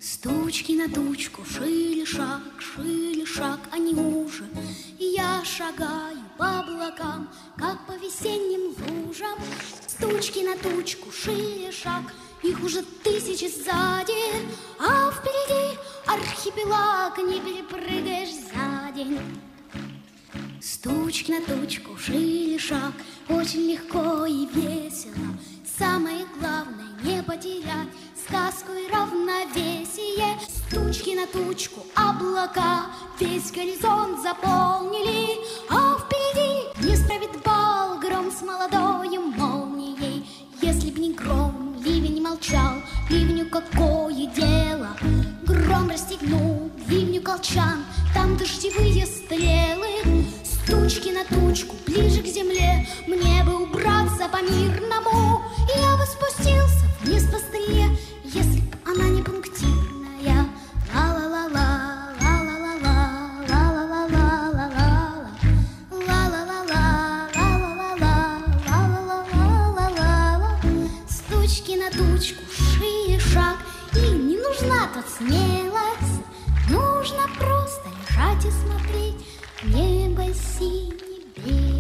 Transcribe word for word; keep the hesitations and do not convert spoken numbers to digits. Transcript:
Тучки на тучку, шили шаг, шили шаг, они уже. И я шагаю по облакам, как по весенним лужам. С тучки на тучку, шили шаг, их уже тысячи сзади, а впереди архипелаг, не перепрыгаешь за день. С тучки на тучку, шили шаг, очень легко и весело. Самое главное не потерять сказку и равновесие. С тучки на тучку облака весь горизонт заполнили, а впереди не справит бал гром с молодою молнией. Если б не гром, ливень молчал, ливню какое дело? Гром расстегнул ливню колчан, там дождевые стрелы. С тучки на тучку, ближе к земле, мне бы убраться по-мирному. Я бы спустился вниз по стреле, если б она не пунктирная. Ла-ла-ла-ла, ла-ла-ла-ла, ла-ла-ла-ла-ла-ла, ла-ла-ла-ла, ла-ла-ла-ла, ла-ла-ла-ла-ла. С тучки на тучку, шире шаг, и не нужна тут смелость, нужно просто лежать и смотреть. Небо сине белое.